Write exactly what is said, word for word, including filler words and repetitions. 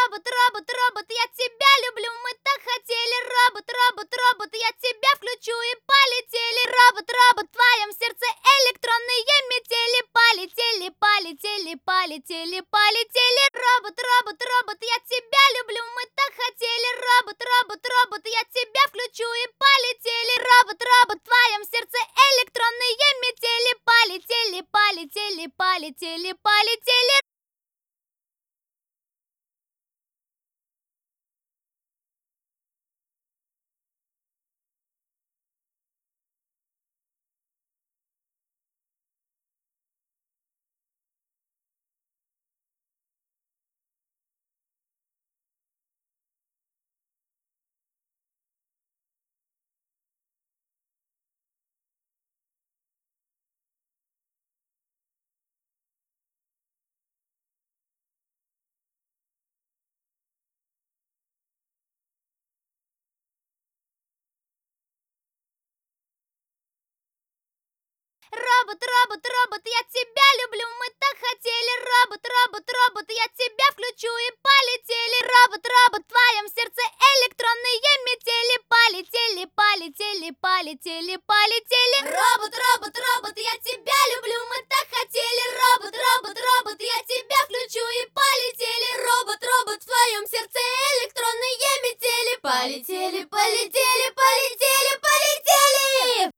робот, робот, робот, я тебя люблю, мы так хотели. Робот, робот, робот, я тебя включу и полетели. Робот, робот, в твоем сердце электронные метели. Полетели, полетели, полетели, полетели. Робот, робот, робот, я тебя люблю, мы так хотели. Робот, робот, робот, я тебя включу и полетели. Робот, робот, в твоем сердце электронные метели. Полетели, полетели, полетели, полетели. Робот, робот, робот, я тебя люблю, мы так хотели. Робот, робот, робот, я тебя включу и полетели. Робот, робот, в твоем сердце электронные метели. Полетели, полетели, полетели, полетели. Робот, робот, робот, я тебя люблю, мы так хотели. Робот, робот, робот, я тебя включу и полетели. Робот, робот, в твоем сердце электронные метели. Полетели, полетели.